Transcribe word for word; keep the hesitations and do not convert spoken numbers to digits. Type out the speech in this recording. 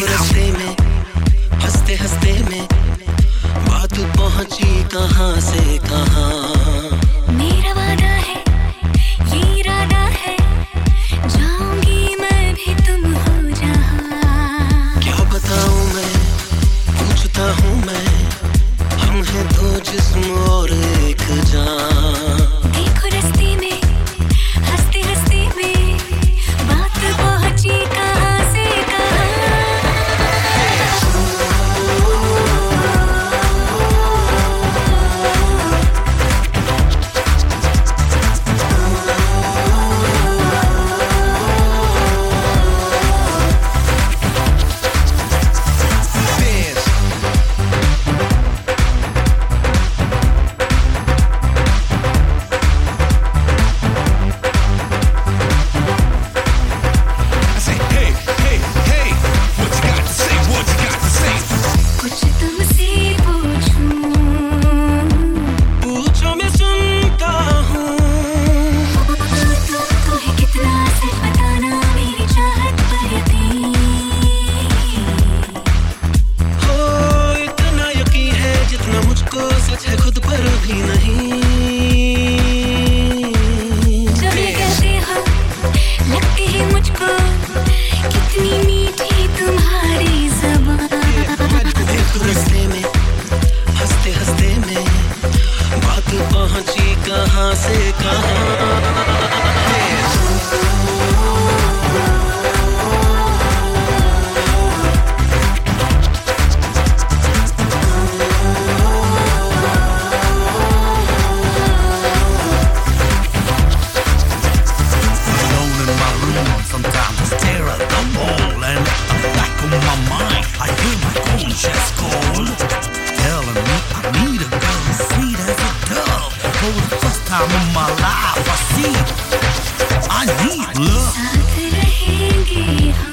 देखो रास्ते में हंसते हंसते में बात पहुंची कहां से कहां। मेरा वादा है ये इरादा है जाऊंगी मैं भी तुम हो जहां। क्या बताऊं मैं पूछता हूं मैं हम हैं दो जिस्म और एक जान। देखो रास्ते में हंसते हंसते में बात पहुंची कहां से कहां। सच है खुद पर भी नहीं। जब ये कहते हो लगती है मुझको कितनी मीठी तुम्हारी ज़बान। देखो रास्ते में हंसते हंसते में बात पहुंची कहां से कहां। Just call, telling me I need a girl as sweet as a dove. For the first time in my life, I see I need love. साथ रहेंगे हम।